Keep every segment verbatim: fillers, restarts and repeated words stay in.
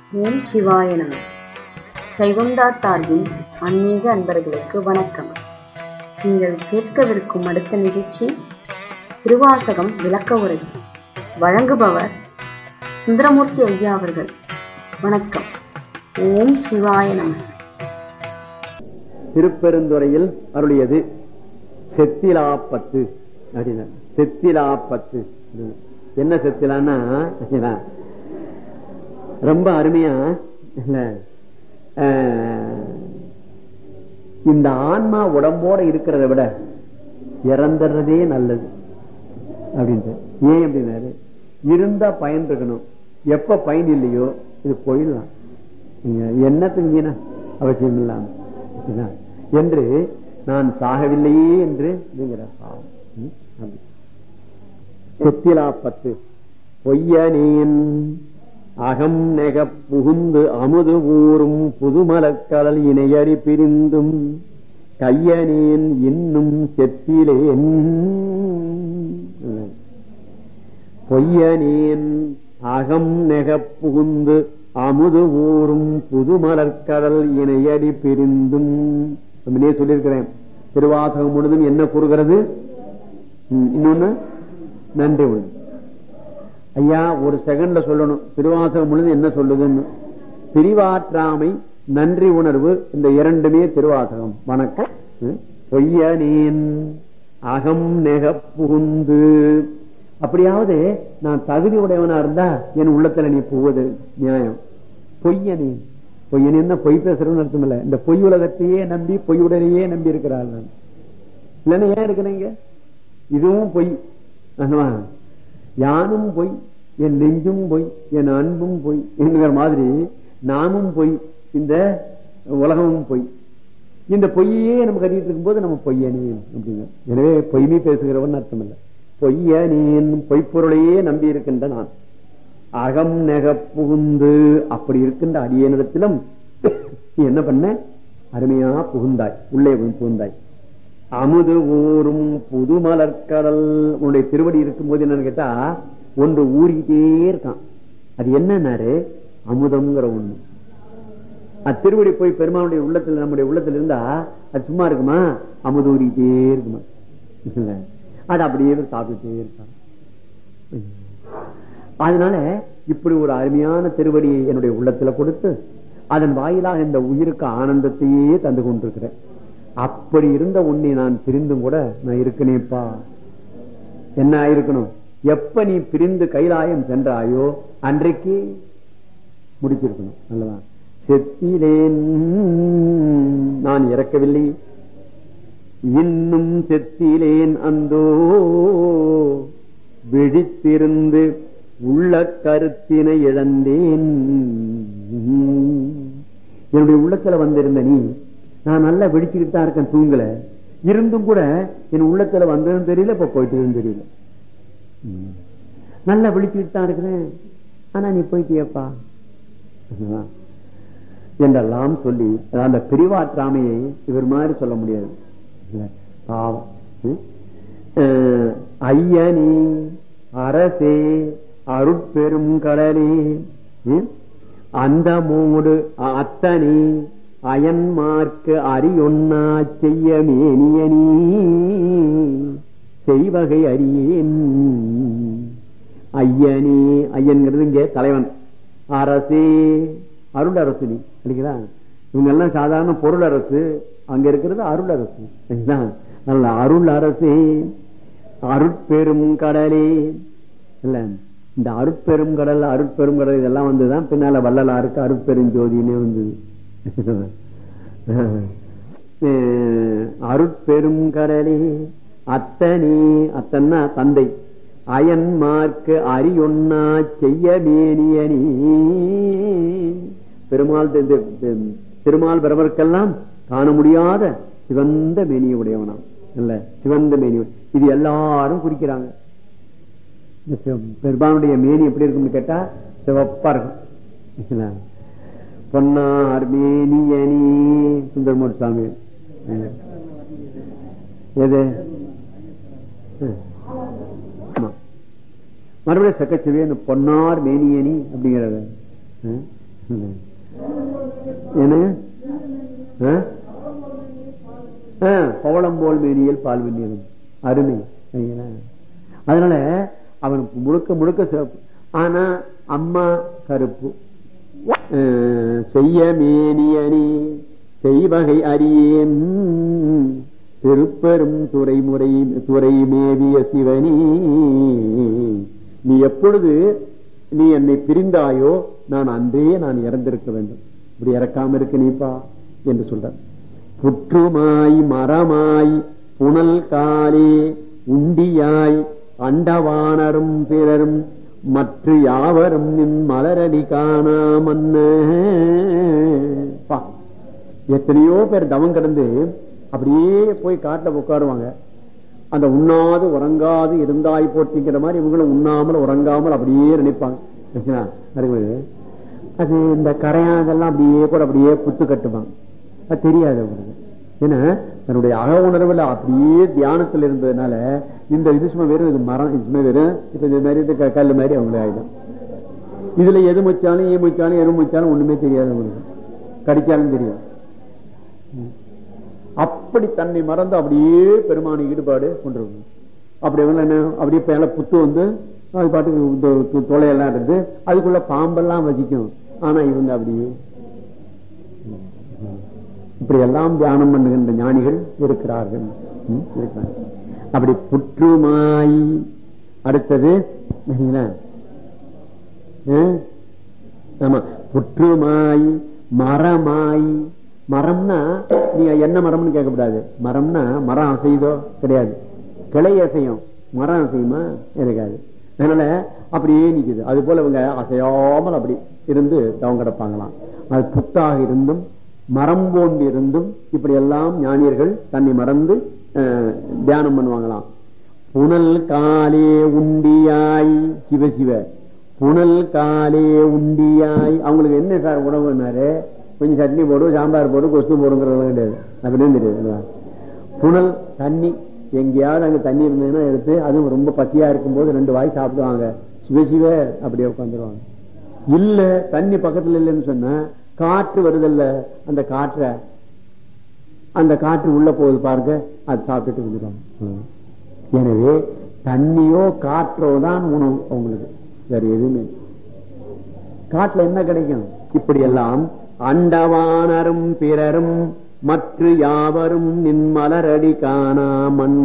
ஓம் சிவாய நம. சைவம்டாட் சார்பின் ஆன்மீக அன்பர்களுக்கு வணக்கம். நீங்கள் கேட்கவிருக்கும் அடுத்த நிகழ்ச்சி திருவாசகம் விளக்க உரை. வழங்குபவர் சுந்தரமூர்த்தி ஐயா அவர்கள். வணக்கம். ஓம் சிவாய நம. திருப்பெருந்துறையில் அருளியது செத்திலாப்பத்து அப்படின்னா, செத்திலாப்பத்து என்ன செத்திலான்னா ரொம்ப அருமையா இந்த ஆன்மா உடம்போட இருக்கிறத விட இறந்துறதே நல்லது அப்படின்ட்டு. ஏன் அப்படின்னாரு, இருந்தா பயன் இருக்கணும், எப்ப பயன் இல்லையோ இது போயிடலாம், என்னத்துக்கு அவசியம் இல்லாம என்று நான் சாகவில்லையே என்று செத்திலாப்பத்து. பொய்யனேன் அகம் நெக புகுந்து அமுது ஊரும் புதுமலக்கடல் இணையடி பிரிந்தும் கையனேன் இன்னும் செத்திலேன். பொய்யனேன் அகம் நெக புகுந்து அமுது ஊரும் புதுமலர்கடல் இணையடி பிரிந்தும். முன்னே சொல்லியிருக்கிறேன், திருவாசகம் முழுதும் என்ன கூறுகிறது? இன்னொன்னு நன்றி உணர்வு. ஐயா ஒரு செகண்ட்ல சொல்லணும், திருவாசகம் முழுதும் என்ன சொல்லுதுன்னு. பிரிவாற்றாமை, நன்றி உணர்வு, இந்த இரண்டுமே திருவாசகம். வணக்கம். பொய்யனேன் அகம் நெக புகுந்து, அப்படியாவது நான் தகுதி உடையவனா இருந்தா என் உள்ளத்துல நீ போவது நியாயம். பொய்யனேன், பொய்யனேன்னா பொய் பேசுறதுன்னு அர்த்தம் இல்ல. இந்த பொய் உலகத்தையே நம்பி பொய்யுடனேயே நம்பி இருக்கிறாள். நான் இல்லைன்னா ஏன் இருக்கிறேங்க? இதுவும் பொய், யானும் பொய், என் நெஞ்சும் பொய், என் அன்பும் பொய் என்கிற மாதிரி நாமும் பொய், இந்த உலகமும் பொய். இந்த பொய்யே நம்ம கட்டிட்டு இருக்கும் போது நம்ம பொய்யனேன் அப்படிங்க. எனவே பொய்மை பேசுகிறவன் அர்த்தம் இல்லை. பொய்யனேன், பொய்ப்பொருளையே நம்பி இருக்கின்ற நான் அகம் நெக புகுந்து, அப்படி இருக்கின்ற அடியனிடத்திலும் என்ன பண்ண, அருமையா புகுந்தாய், உள்ளே புகுந்தாய். அமுது ஊரும் புதுமலர்கடல், உன்னுடைய திருவடி இருக்கும் போது என்னன்னு கேட்டா ஒன்று ஊறிக்கிட்டே இருக்கான். அது என்னன்னாரு, அமுதம்ங்கிற ஒண்ணு. அத்திருவடி போய் பெருமானுடைய உள்ளத்துல, நம்முடைய உள்ளத்துல இருந்தா அது சும்மா இருக்குமா? அமுது ஊறிக்கிட்டே இருக்குமா? அது அப்படியே சாப்பிட்டுட்டே இருக்கான். அதனால இப்படி ஒரு அருமையான திருவடியை என்னுடைய உள்ளத்துல கொடுத்து அதன் வாயிலாக இந்த உயிருக்கு ஆனந்தத்தையே தந்து கொண்டிருக்கிறேன். அப்படி இருந்த உன்னை நான் பிரிந்தும் கூட நான் இருக்கனேப்பா. என்ன ஆயிருக்கணும்? எப்ப நீ பிரிந்து கைலாயம் சென்றாயோ அன்றைக்கு முடிச்சிருக்கணும். நல்லதா? செத்திலேன், நான் இறக்கவில்லை, இன்னும் செத்திலேன் அந்தோ விழித்திருந்து உள்ள கருத்தினை இழந்தேன். என்னுடைய உள்ளத்துல வந்திருந்த நீ, நான் நல்லா வெடிச்சுக்கிட்டு தான் இருக்கேன், தூங்கல, இருந்தும் கூட என் உள்ளத்துல வந்ததும் தெரியல, இப்ப போயிட்டதும் தெரியல. நல்லா விழிச்சுக்கிட்டு தான் இருக்கிறேன், ஆனா நீ போயிட்டியப்பா என்றெல்லாம் சொல்லி அந்த பிரிவாற்றாமையை இவர் மாதிரி சொல்ல முடியாது. பாவம். ஐயனி அரசே அருட்பெரும் கடலே அந்த மூடு அத்தனி அயன்மார்க்கு அறியொன்னா செய்ய மேனியனி செய்வகை அறியேன். ஐயனே, ஐயன்கிறது இங்கே தலைவன். அரசே, அருள் அரசு. நீ இல்லைங்களா? இவங்க எல்லாம் சாதாரண பொருள் அரசு, அங்க இருக்கிறது அருள் அரசு. நல்ல அருள் அரசே, அருட்பெரும் கடலே. இல்ல, இந்த அருட்பெரும் கடல், அருட்பெரும் கடல் இதெல்லாம் வந்துதான் பின்னால வள்ளலாருக்கு அருட்பெரும் ஜோதினே வந்தது. அருட்பெரும் கடலே அத்தனே, அத்தன்னா தந்தை, அயன்மார்க்கு அறியொன்னா செய்ய மேனியனி. பெருமாள் திருமால் பெருமருக்கெல்லாம் காண முடியாத சிவந்த மேனிய உடையவனாம். இல்ல, சிவந்த மேனி. இது எல்லாரும் குறிக்கிறாங்க. பெருமானுடைய மேனி எப்படி இருக்கும்னு கேட்டா சிவப்பா இருக்கும். பொன்னார் மேனியனி சுந்தரமூர்த்தி சாமி. எது மறுபடியும் சக்கச்சவே பொன்னார் மேனியனி அப்படிங்கிறது என்ன பவளம் போல் மேனியல் பால் வெந்நீரும் அருமை. அதனால அவன் முழுக்க முழுக்க சிறப்பு. ஆனா அம்மா கருப்பு. செய்ய மேனியணி செய்வகை அறியேன் திருப்பெரும் துறைமுறை துறை மேவிய சிவனி, நீ எப்பொழுது நீ என்னை பிரிந்தாயோ நான் அன்றே நான் இறந்திருக்க வேண்டும், இப்படி இறக்காம இருக்க நீப்பா என்று சொல்ற. புற்றுமாய் மரமாய் புனல் காலே உண்டியாய் அண்டவானரும் பிறரும் மற்ற யாவரும் நின் மலரடி காணாமன்ன. எத்தனையோ பேர் தவம் கிடந்து அப்படியே போய் காட்டுல உட்காருவாங்க. அந்த உண்ணாது உறங்காது இருந்தாய் போட்டிங்கிற மாதிரி இவங்களும் உண்ணாமல் உறங்காமல் அப்படியே நினைப்பாங்க. அது இந்த கரையாதெல்லாம் அப்படியே கூட அப்படியே புத்து கட்டுவாங்க. அது தெரியாது அவங்களுக்கு. ஏன்னா தன்னுடைய அக உணர்வுல அப்படியே தியானத்தில் இருந்ததுனால இந்த இது சும்மா வெறும் இது மரம், இது சும்மா வெறும் இப்ப இந்த மாதிரி கல்லு மாதிரி அவங்களே ஆயிடும். இதுல எது முச்சாலும் ஏ முச்சாலும் எது முச்சாலும் ஒண்ணுமே தெரியாது அவங்களுக்கு, கடிச்சாலும் தெரியும். அப்படி தன்னை மறந்து அப்படியே பெருமான ஈடுபாடு கொண்டிருக்கும். அப்படி என்ன அப்படியே மேல புத்து வந்து அது பாட்டுக்கு தொலையெல்லாம் இருந்து அதுக்குள்ள பாம்பெல்லாம் வசிக்கும். ஆனா இவங்க அப்படியே இப்படி எல்லாம் தியானம் பண்ணுகின்ற ஞானிகள் இருக்கிறார்கள். அப்படி புற்றுமாய். அடுத்தது ஆமா புற்றுமாய் மரமாய். மரம்னா நீங்க என்ன மரம்னு கேட்கக்கூடாது. மரம்னா மரம் அசைதோ கிடையாது, கிளை அசையும், மரம் அசையுமா இருக்காது. அதனால அப்படியே நிக்குது. அது போல இவங்க அசையாமல் அப்படி இருந்து தவம் கிடப்பாங்களாம். அது புத்தாக இருந்தும் மரம் போன்று இருந்தும் இப்படி எல்லாம் ஞானியர்கள் தன்னை மறந்து தியானம் பண்ணுவாங்களாம். புனல் காலே உண்டியாய். சிவ சிவ புனல் காலே உண்டியாய். அவங்களுக்கு என்ன சார் உணவுனாரு, கொஞ்சம் சட்னி போடும், சாம்பார் போடும், கொஸ்து போடுங்கிறதெல்லாம் கிடையாது. அப்படின்னு தெரியாது. புனல் தண்ணி எங்கேயாவது அங்க தண்ணி இருந்ததுன்னா எடுத்து, அதுவும் ரொம்ப பசியா இருக்கும் போது ரெண்டு வாய் சாப்பிடுவாங்க. சிவசிவ அப்படியே உட்காந்துருவாங்க. இல்ல தண்ணி பக்கத்துல இல்லைன்னு சொன்னா காற்று வருதல்ல, அந்த காற்ற அந்த காற்று உள்ள போகுது பாருங்க, அது சாப்பிட்டுட்டு வந்துடுவாங்க. எனவே தண்ணியோ காற்றோ தான் உணவு அவங்களுக்கு, வேற எதுவுமே. காட்டுல என்ன கிடைக்கும்? இப்படி எல்லாம் அண்டவானரும் பிறரும் மற்ற யாவரும் நின் மலரடி காணா மன்ன.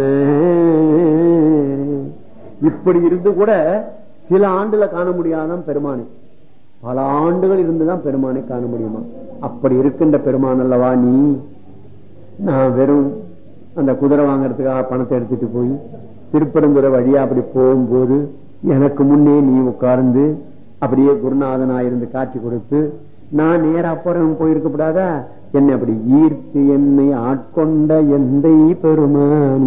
இப்படி இருந்து கூட சில ஆண்டுல காண முடியாதான் பெருமானை, பல ஆண்டுகள் இருந்துதான் பெருமானை காண முடியுமா? அப்படி இருக்கின்ற பெருமான் அல்லவா நீ. நான் வெறும் அந்த குதிரை வாங்கறதுக்காக பணத்தை எடுத்துட்டு போய் திருப்பரங்குற வழியா அப்படி போகும்போது எனக்கு முன்னே நீ உட்கார்ந்து அப்படியே குருநாதனா இருந்து காட்சி கொடுத்து நான் நேரா அப்புறம் போயிருக்கப்படாதா? என்னை அப்படி ஈர்த்து என்னை ஆட்கொண்ட எந்தை பெருமானி.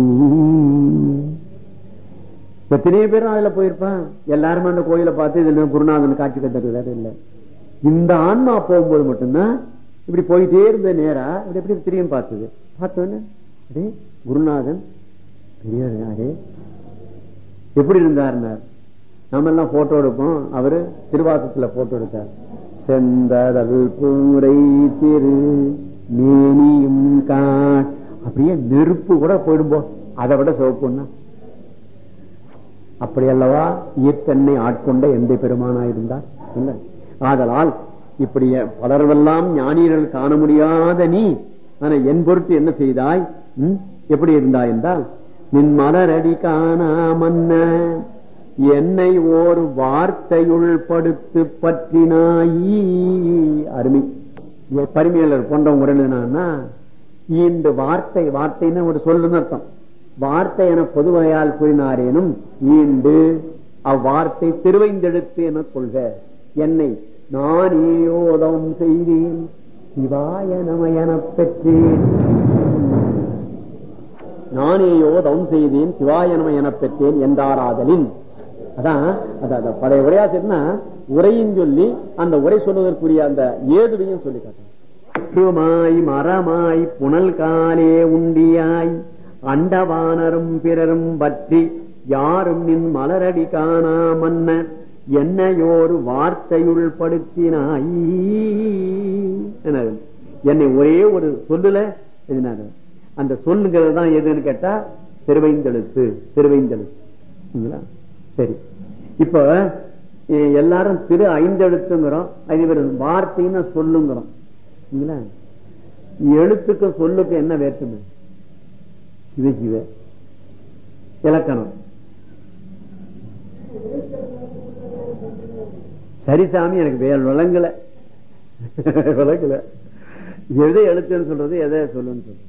எத்தனையோ பேரும் அதுல போயிருப்பான். எல்லாருமே அந்த கோயிலை பார்த்து இதுல குருநாதன் காட்சி கத்துறது இல்லை. இந்த ஆன்மா போகும்போது மட்டும்தான் இப்படி போயிட்டே இருந்த நேரா இப்படி எப்படி திரும்பியும் பார்த்தது. பார்த்தோன்னு அடே குருநாதன் தெரியாது, அரே எப்படி இருந்தாருன்னார். நாம எல்லாம் போட்டோ எடுப்போம், அவரு திருவாசத்துல போட்டோ எடுத்தார். செந்தடல் பூரை திரு மேனியும் காட். அப்படியே நெருப்பு கூட போயிடும்போம், அதை விட சிவப்புன்னா. அப்படி அல்லவா ஈர்த்தன்னை ஆட்கொண்ட எந்த பெருமானாயிருந்தார் இல்ல. ஆதலால் இப்படி பலர்வெல்லாம் ஞானியர்கள் காண முடியாத நீ ஆனா என் பொருட்டு என்ன செய்தாய், எப்படி இருந்தாய் என்றால் நின் மலரடி காணாமன்ன என்னை ஓர் வார்த்தையுள் படுத்து பற்றினாயி. அருமை. பரிமையாளர் போன்றவங்க எழுதினா இந்த வார்த்தை, வார்த்தைன்னு ஒரு சொல்லுன்னு அர்த்தம். வார்த்தை என பொதுவையால் கூறினாரேனும் ஈண்டு அவ்வார்த்தை திருவைந்தெழுத்து என கொள்க. என்னை நானேயோதம் செய்தேன் சிவாய நம எனப் பெற்றேன். நானேயோதம் செய்தேன் சிவாய நம எனப் பெற்றேன் என்றாராதலின். அதான் பழைய உரையாசிரியர்னா உரையும் சொல்லி அந்த உரை சொல்வதற்குரிய அந்த ஏதுவையும் சொல்லி காட்டுமாய் மரமாய் புனல் காலே உண்டியாய் அண்டவானரும் பிறரும் பற்றி யாரும் நின் மலரடி காணா மன்ன என்னையோரு வார்த்தையுள் படுத்தினாய். என்னை ஒரே ஒரு சொல்லுல எதுனாரு. அந்த சொல்லுங்கிறது தான் எதுன்னு கேட்டா திருவைந்தெழுத்து. திருவைந்தெழுத்து சரி. இப்ப எல்லாரும் திரு ஐந்தெழுத்துங்கிறோம். அது வார்த்தைன்னு சொல்லுங்கிறோம். எழுத்துக்கும் சொல்லுக்கும் என்ன வேற்றுமை? சிவ சிவ இலக்கணம். சரிசாமி எனக்கு வேல் விளங்கல விளங்கல. எதை எழுத்துன்னு சொல்றது, எதை சொல்லுன்னு சொல்றது.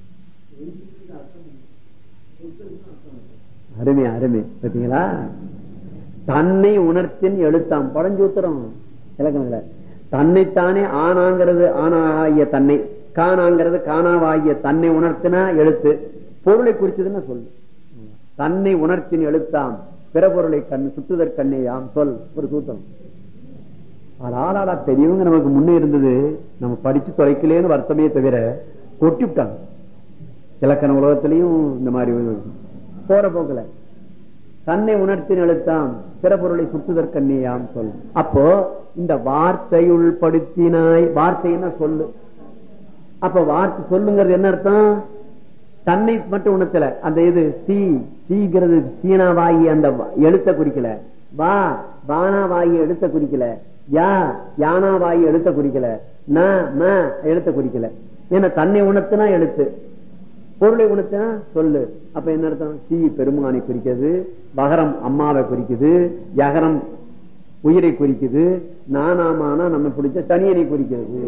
அருமை அருமை. பார்த்தீங்களா? தன்னை உணர்த்தின் எழுத்தாம் பழஞ்சூத்திரம் இலக்கணத்துல. தன்னைத்தானே ஆனாங்கிறது ஆனாகிய தன்னை, காணாங்கிறது காணாவாகிய தன்னை உணர்த்தினா எழுத்து. பொருளை குறிச்சதுன்னா சொல்லு. தன்னை உணர்த்தின் எழுத்தாம் பிற பொருளை கண் சுற்றுதற் கண்ணையாம் சொல். ஒரு சூத்திரம். ஆளாடா பெரியவங்க நமக்கு முன்னே இருந்தது. நம்ம படிச்சு தொலைக்கலேன்னு வருத்தமே தவிர கொட்டி விட்டாங்க. இலக்கண உலகத்திலையும் இந்த மாதிரி போற போக்கல தன்னை உணர்த்தின் எழுத்தாம் பிற பொருளை சுற்றுதற் கண்ணையாம் சொல். அப்போ இந்த வார்த்தையுள் படுத்தினாய், வார்த்தைன்னா சொல்லு. அப்ப வார்த்தை சொல்லுங்கிறது என்ன அர்த்தம்? தன்னை மட்டும் உணர்த்தல. அந்த இது சி சீங்கிறது சீனாவாகி அந்த எழுத்த குறிக்கல. வா வானாவாகி எழுத்த குறிக்கல. யா யானாவாகி எழுத்த குறிக்கல. ந ம எழுத்த குறிக்கல. ஏன்னா தன்னை உணர்த்தினா எழுத்து, பொருளை உணர்த்தினா சொல்லு. அப்ப என்ன அர்த்தம்? சி பெருமானை குறிக்கிறது, பகரம் அம்மாவை குறிக்குது, யகரம் உயிரை குறிக்குது, நானாமானா நம்ம பிடிச்ச தனியனை குறிக்கிறது,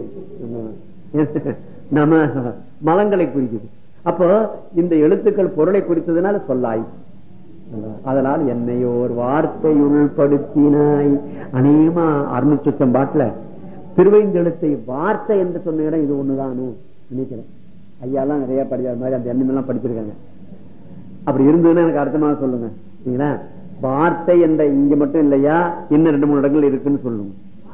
நம்ம மலங்களை குறிக்குது. அப்போ இந்த எழுத்துக்கள் பொருளை குறித்ததுனால சொல்லாய். அதனால் என்னையோர் வார்த்தையுள் படுத்தினாய். அநேகமா அறுநூற்றி சொச்சம் பாட்டுல திருவைந்தெழுத்தை வார்த்தை என்று சொன்ன இடம் இது ஒண்ணுதானு நினைக்கிறேன். ஐயாலாம் நிறைய படிக்கிற மாதிரி அந்த எண்ணம் எல்லாம் படிச்சிருக்காங்க. அப்படி இருந்ததுன்னா எனக்கு அர்த்தமாக சொல்லுங்க. சரிங்களா? வார்த்தை என்ற இங்க மட்டும் இல்லையா, இன்னும் ரெண்டு மூணு இடங்கள் இருக்குன்னு சொல்லுங்க.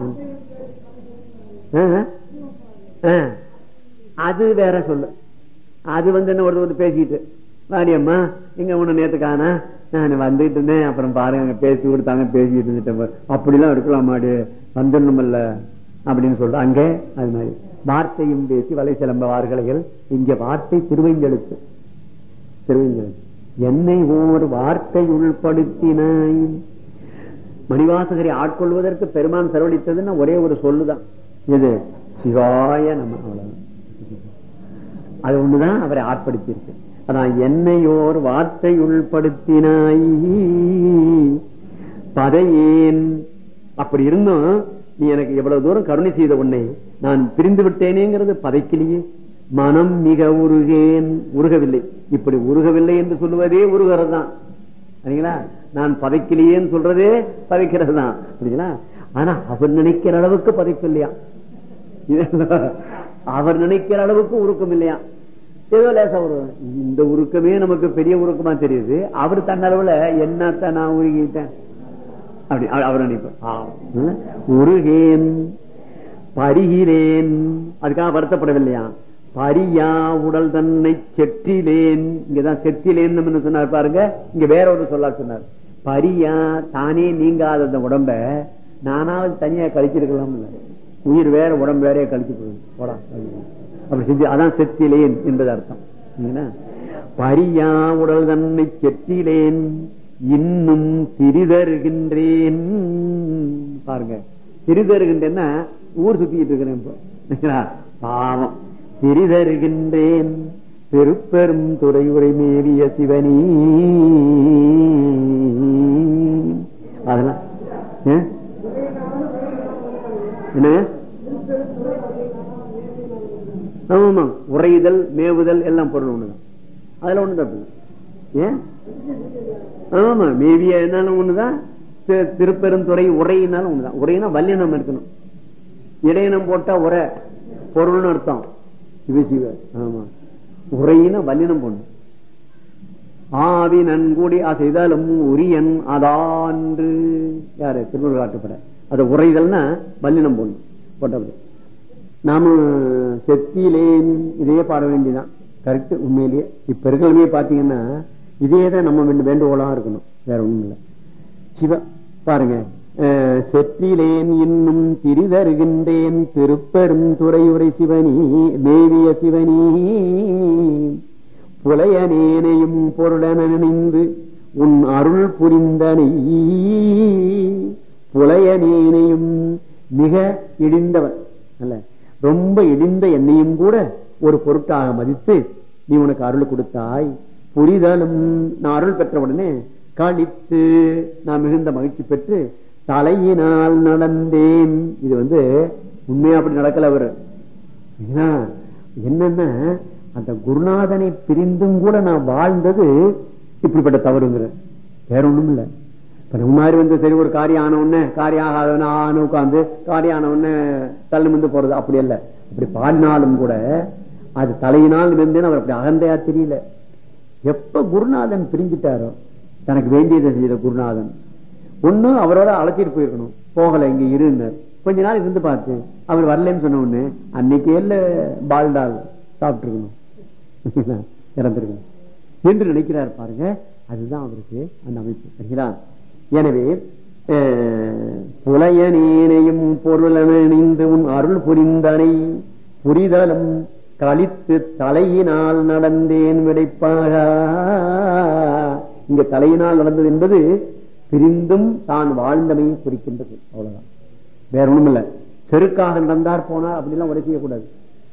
அது வேற சொல்லு. அது வந்து என்ன ஒரு பேசிட்டு வாரியம்மா எங்க ஒண்ணு நேத்துக்கானா நான் வந்துட்டு இருந்தேன், அப்புறம் பாருங்க பேசி கொடுத்தாங்க பேசிட்டு இருந்துட்டேன், அப்படிலாம் இருக்கலாமாடு வந்துடணும்ல அப்படின்னு சொல்ற அங்கே. அது மாதிரி வார்த்தையும் பேசி வலை சிலம்ப வார்கலைகள். இங்க வார்த்தை திருவைந்தெழுத்து. திருவைந்தெழுத்து. என்னை ஓர் வார்த்தை உள்படுத்தினாய். மணிவாசகரை ஆட்கொள்வதற்கு பெருமான் செலவழித்ததுன்னா ஒரே ஒரு சொல்லுதான். எது? சிவாய நம. அவ்வளவுதான். அது ஒண்ணுதான் அவரை ஆட்படுத்தி இருக்கு. அதான் என்னையோர் வார்த்தை உள்படுத்தினாய் பதையேன். அப்படி இருந்தும் நீ எனக்கு எவ்வளவு தூரம் கருணை செய்த உன்னை நான் பிரிந்து விட்டேனேங்கிறது பதைக்கிலேயே. மனம் மிக உருகேன். உருகவில்லை. இப்படி உருகவில்லை என்று சொல்லுவதே உருகிறது தான். சரிங்களா? நான் பதைக்கிலேன்னு சொல்றதே பதைக்கிறது தான். சரிங்களா? ஆனா அவர் நினைக்கிற அளவுக்கு பதைப்பு இல்லையா, அவர் நினைக்கிற அளவுக்கு உருக்கம் இல்லையா. ஏதோ லேசா உருவம். இந்த உருக்கமே நமக்கு பெரிய உருக்கமா தெரியுது. அவர் தன்னளவுல என்னத்த நான் உருகிட்டேன் அப்படி அவர் நினைப்பார். உருகேன் பரிகிறேன். அதுக்காக வருத்தப்படவில்லையா. பரியா உடல் தன்னை செற்றிலேன். இங்கதான் செற்றிலேன் சொன்னார் பாருங்க. இங்க வேற ஒரு சொல்லா சொன்னார். பரியா தானே நீங்காத அந்த உடம்ப நானாவது தனியா கழிச்சிருக்கலாம். உயிர் வேற உடம்பு வேறைய கழிச்சு போடா அப்படி செஞ்சு அதான் செத்திலேன் என்பது அர்த்தம். பரியா உடல் தன்னை செற்றிலேன் இன்னும் சிறிதருகின்றேன். பாருங்க, சிறிதருகின்றேன்னா ஊர் சுத்திட்டு இருக்கிறேன். பாவம். சிறிதருகின்றேன் பெருப்பெரும் துறை உரை மேவிய சிவனி. அதெல்லாம் என்ன? ஆமா, உரையுதல் மேவுதல் எல்லாம் பொருள் ஒண்ணுதான். அதுல ஒண்ணுதான். ஏன்? ஆமா, மேவிய என்னாலும் ஒண்ணுதான், திருப்பெருந்துறை உரையினாலும் ஒண்ணுதான். உரையினா வல்லினம் இருக்கணும். இடையினம் போட்டா உரை பொருள்னு அர்த்தம். சிவ சிவ. ஆமா, உரையின வல்லினம் பொண்ணு. ஆவி நன்கூடி செய்தாலும் உரியன் அதான்று. யாரு? திருநூறு காட்டுப்பட. அது உரைதல்னா வல்லினம் பொண்ணு போட்டபடி. நாம செத்திலேன் இதையே பாட வேண்டியதான். கரெக்ட். உண்மையிலேயே இப்ப இருக்கிறமே பாத்தீங்கன்னா இதேதான் நம்ம வேண்டுகோளா இருக்கணும். வேற ஒண்ணும் இல்லை. சிவ பாருங்க, செற்றிலேன் இன்னும் திரிதருகின்றேன் திருப்பெரும் துறையுரை சிவனி மேவிய சிவனி புலையனேனையும் பொருளென நினைந்து உன் அருள் புரிந்தனை. புலையனேனையும் மிக இடிந்தவன் அல்ல, ரொம்ப இடிந்த என்னையும் கூட ஒரு பொருட்டாக மதித்து நீ உனக்கு அருள் கொடுத்தாய். புரிதலும் நான் அருள் பெற்ற உடனே கழித்து நான் மிகுந்த மகிழ்ச்சி பெற்று தலையினால் நடந்தேன். இது வந்து உண்மையா அப்படி நடக்கல அவரு. என்னன்னா அந்த குருநாதனை பிரிந்தும் கூட நான் வாழ்ந்தது இப்படிப்பட்ட தவறுங்கிற வேற ஒண்ணும் இல்ல. இப்ப மாதிரி வந்து சரி ஒரு காரியம் ஆன உடனே காரியம் ஆகாதவன ஆன உட்காந்து காரியம் ஆன உடனே தள்ளு வந்து போறது அப்படி அல்ல. அப்படி பாடினாலும் கூட அது தலையினால் இருந்தேன்னு அவர் அப்படி அகந்தையா தெரியல. எப்ப குருநாதன் பிரிஞ்சிட்டாரோ தனக்கு வேண்டியதை செய்த குருநாதன் ஒண்ணு அவரோட அழைச்சிட்டு போயிருக்கணும், போகல இங்க இருந்தார். கொஞ்ச நாள் இருந்து பார்த்து அவர் வரலன்னு சொன்ன உடனே அன்னைக்கே இல்ல பால்டால் சாப்பிட்டு இருக்கணும், இறந்திருக்கணும் என்று நினைக்கிறார் பாருங்க. அதுதான் அவருக்கு அந்த அமைப்பு. சரிங்களா? எனவே புலையனேனையும் பொருளணிந்து உன் அருள் புரிந்தனை புரிதலும் கழித்து தலையினால் நடந்தேன் விடைப்பாக. இங்க தலையினால் நடந்தது என்பது பிரிந்தும் தான் வாழ்ந்தமையை குறிக்கின்றது. அவ்வளவுதான், வேற ஒண்ணும் இல்ல. செருக்காக நடந்தார் போனார் அப்படிலாம் உரை செய்யக்கூடாது.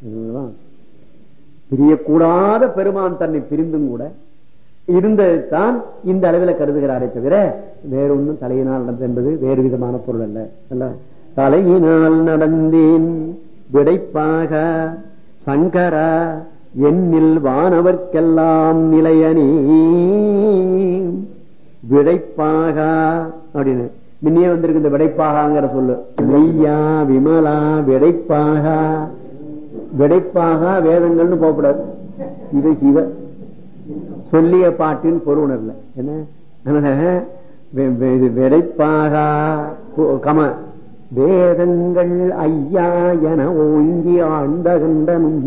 பிரியக்கூடாத பெருமான் தன்னை பிரிந்தும் கூட இருந்ததுதான் இந்த அளவில் கருதுகிறாரே தவிர வேற ஒன்றும் தலையினால் நடந்தது என்பது வேறு விதமான பொருள் அல்ல. தலையினால் நடந்தேன் விடைப்பாக சங்கரா என்னில் வானவர்க்கெல்லாம் நிலையனே விடைப்பாக அப்படின்னு முன்னே வந்திருக்கு இந்த விடைப்பாகங்கிற சொல்லு. மெய்யா விமலா விடைப்பாக. விடைப்பாக வேதங்கள்னு போகக்கூடாது. இது சிவ சொல்லிய பாட்டின் பொருள் உணர்ல என்ன விடைப்பாக கம வேதங்கள் ஐயா என ஓங்கி ஆழ்ந்த கண்டனும்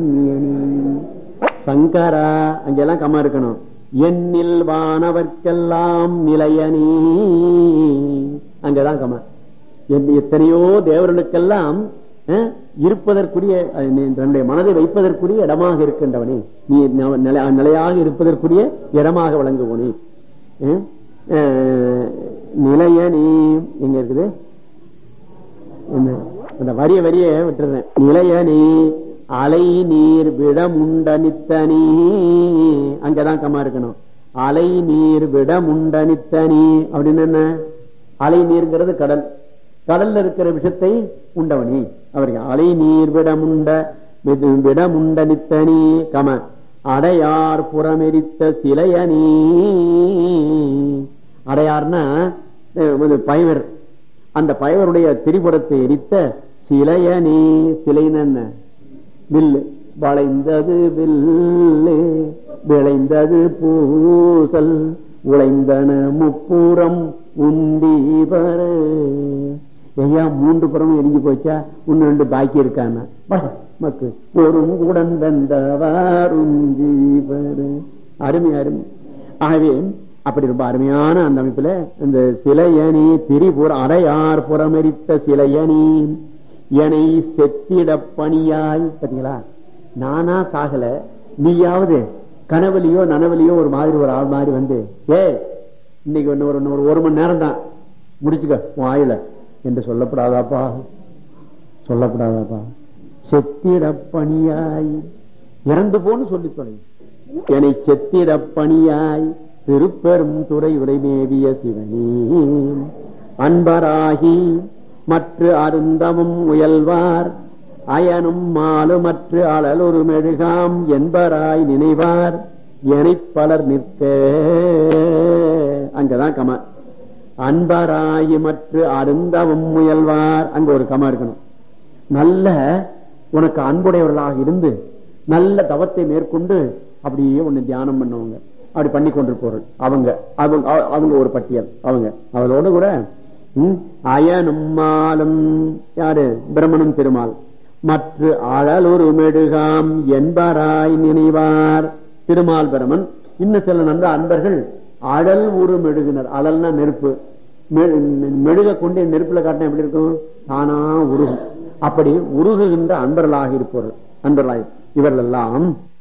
சங்கரா அங்கெல்லாம் கம இருக்கணும். என்னில் வானவர்க்கெல்லாம் நிலையனே அங்கதான் கம. எத்தனையோ தேவர்களுக்கெல்லாம் இருப்பதற்குரிய தன்னுடைய மனதை வைப்பதற்குரிய இடமாக இருக்கின்றவனே, நீ நிலையாக இருப்பதற்குரிய இடமாக வழங்குவனே. நிலையனே எங்க இருக்குது அந்த வரிய வரிய விட்டுறேன். நிலையனே அலை நீர் விடமுண்டனித்தனி அங்கதான் கம்மா இருக்கணும். அலை நீர் விடமுண்டனித்தனி அப்படின்னு என்ன? அலை நீர்ங்கிறது கடல், கடல்ல இருக்கிற விஷத்தை உண்டவனி அவருக்கு அலை நீர் விடமுண்ட விடமுண்டனித்தனி கம அடையார் புறமெரித்த சிலையனி. அடையார்னா பயவர், அந்த பயவருடைய திரிபுரத்தை எரித்த சிலையனி. சிலைன்னு வில்லு, வளைந்தது வில்லு விளைந்தது பூசல் உழைந்தன முப்புறம் உண்டீபர. ஐயா மூன்று புறமும் எரிஞ்சு போச்சா, இன்னும் ரெண்டு பாக்கி இருக்கான மக்கு ஒரு உடன் வந்தவாருந்தீபர. அருமை அருமை. ஆகவே அப்படி ரொம்ப அருமையான அந்த அமைப்புல இந்த சிலையணி திரிபுர அடையார் புறமெரித்த சிலையணி எனை செத்திட பணியாய். பாத்தீங்களா, நானா சாகல, நீயாவது கனவுலியோ நனவுலியோ ஒரு மாதிரி ஒரு ஆள் மாதிரி வந்து ஏ இன்னைக்கு ஒன்னு ஒரு ஒரு மணி நேரம் தான் முடிச்சுக்க உன் ஆயுள என்று சொல்லப்படாதாப்பா, சொல்லப்படாதாப்பா. செத்திட பணியாய் இறந்து போன்னு சொல்லி தொலை. என்னை செத்திட பணியாய் திருப்பெரும் துறை உரைமேவிய சிவனே அன்பராகி மற்ற அருந்தமும் முயல்வார் அயனும் மாலு மற்ற அழலொரு மெழுகாம் என்பராய் நினைவார் எனை பலர் நிற்க. அங்கதான் கம. அன்பராயி மற்ற அருந்தமும் முயல்வார் அங்க ஒரு கம இருக்கணும். நல்ல உனக்கு அன்புடையவர்களாக இருந்து நல்ல தவத்தை மேற்கொண்டு அப்படியே உன்னை தியானம் பண்ணவங்க, அப்படி பண்ணி கொண்டிருப்பவர்கள் அவங்க அவங்க ஒரு பட்டியல். அவங்க அவளோட கூட அயனும் மாலும் யாரு பிரம்மனும் திருமால் மற்ற அழலொரு மெழுகாம் என்பராய் நினைவார். திருமால் பிரமன் இன்னும் சில நல்ல அன்பர்கள் அழல் ஒரு மெழுகினர். அழல்னா நெருப்பு, மெழுக கொண்டு நெருப்புல காட்டினா எப்படி இருக்கும்? தானா உருகும். அப்படி உருகுகின்ற அன்பர்களாக இருப்பவர்கள் அன்பர்களாக இவர்கள் எல்லாம்